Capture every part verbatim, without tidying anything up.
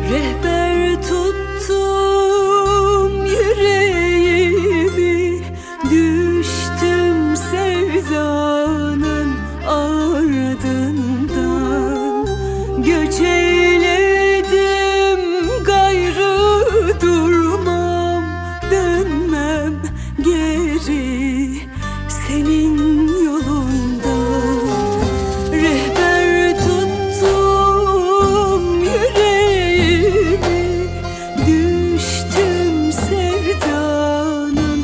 Rehber tuttum yüreğimi, düştüm sevdanın ardından. Göç eyledim gayrı durmam, dönmem geri senin yolundan. Rehber tuttum yüreğimi, düştüm sevdanın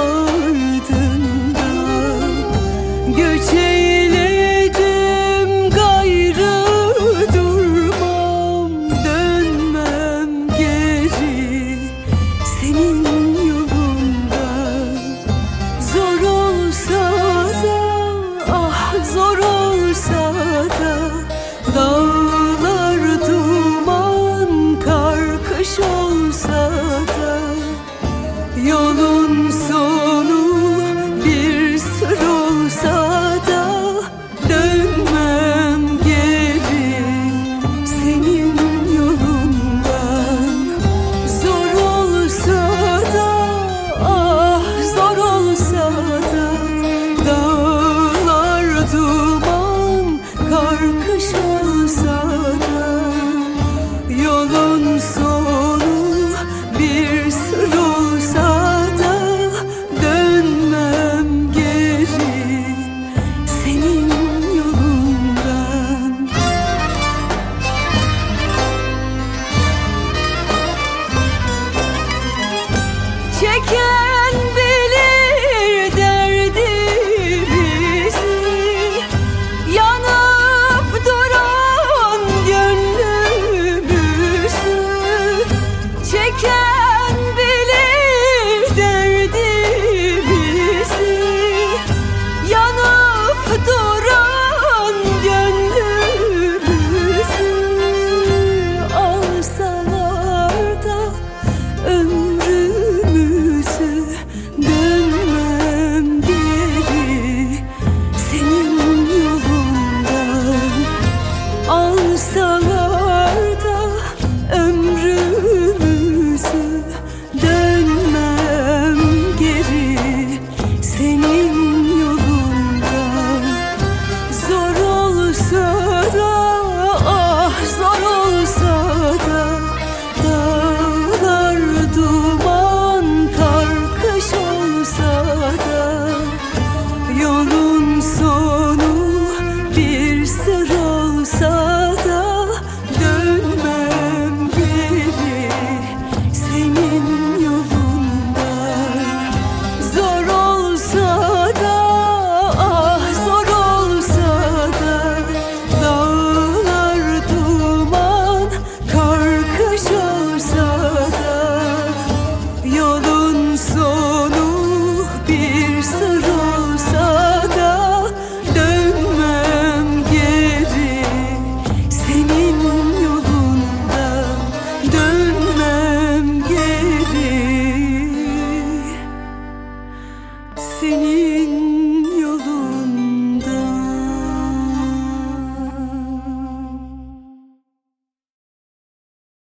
ardından. Göç eyledim gayrı durmam, dönmem geri senin yolundan. Zor olsa da, ah zor olsa da, dağlar duman, kar kış olsa da, yolun sonu bir sır olsa da, dönmem geri senin yolundan. Zor olsa da, ah zor olsa da, dağlar duman, kar kış olsa da, yolun sonu